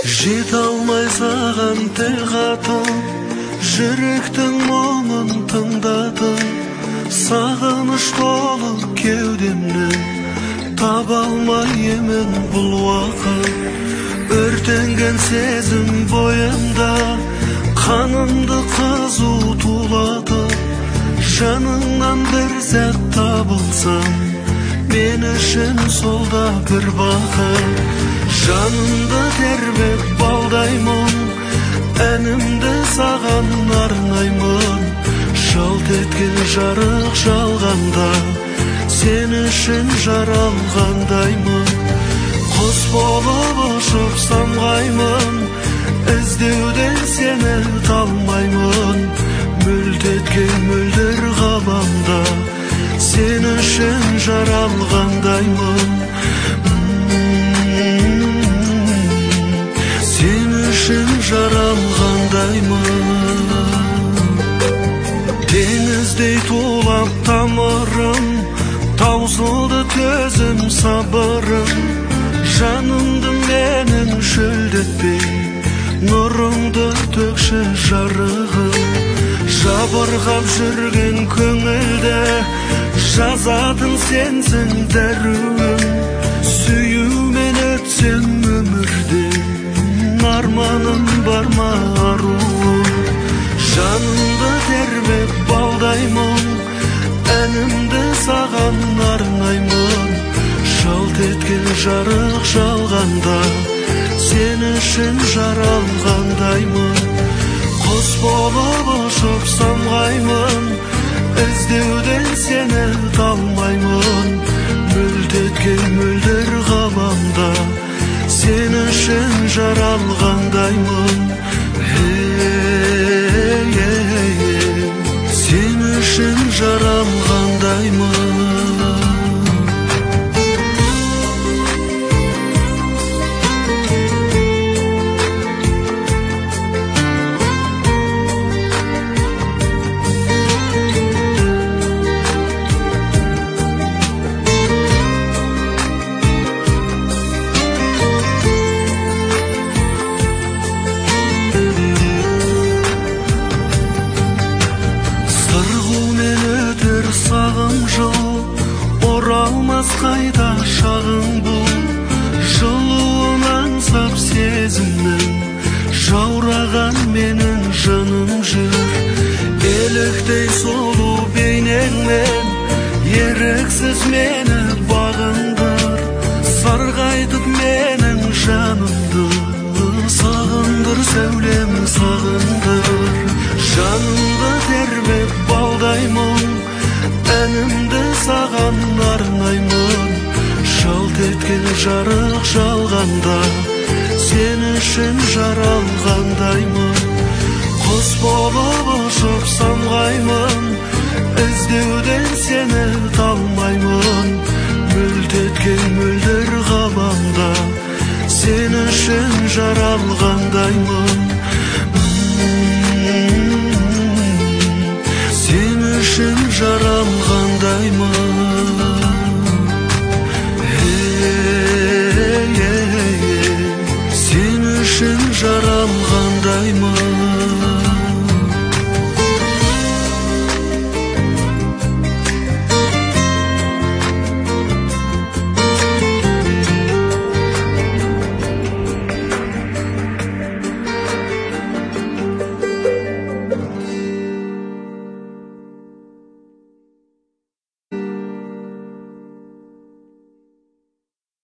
Жете алмай саған тіл қатып, жүректің мұңын тыңдатып, сағыныш толы кеудемнен таба алмай емен бұл уақыт. Өртенген сезім бойымда қанымды қызу тулатып, жаныңнан бір сәт табылсам, мен үшін сол да бір бақыт. Жанымды тербеп балдаймын, әнімді саған арнаймын. Жалт еткен жарық жалғанда, сен үшін жаралғандаймын. Құс болып ұшып самғаймын, іздеуден сені талмаймын. Мүлт еткен мөлдір ғаламда, сен үшін жаралғандаймын. Сен үшін жаралғандаймын. Теңіздей тулап тамырым, таусылды төзім сабырым. Жанымды менің шөлдетпей, нұрыңды төкші жарығым. Жабырғап жүрген көңілді, жазатын сенсің дәруім. Сүюмен өтсем өмірде, арманым бар ма аруым. Жанымды тербеп балдаймын, әнімді саған арнаймын. Жалт еткен жарық жалғанда, сен үшін жаралғандаймын. Құс болып ұшып самғаймын, іздеуден сені талмаймын. Мүлт еткен мөлдір ғаламда, сен үшін жаралғандаймын. Сен үшін жаралғандаймын. Сағым жыл, оралмас қайта шағың бұл. Жылуын аңсап сезімнің, жаураған менің жаным жүр. Еліктей сұлу бейнеңмен, еріксіз мені бағындыр. Сарғайтып менің жанымды, сағындыр сәулем сағындыр. Жанымды тербеп балдаймын, әнімді саған арнаймын. Жалт еткен жарық жалғанда, сен үшін жаралғандаймын. Құс болып ұшып самғаймын, іздеуден сені талмаймын. Мүлт еткен мөлдір ғаламда, сен үшін жаралғандаймын.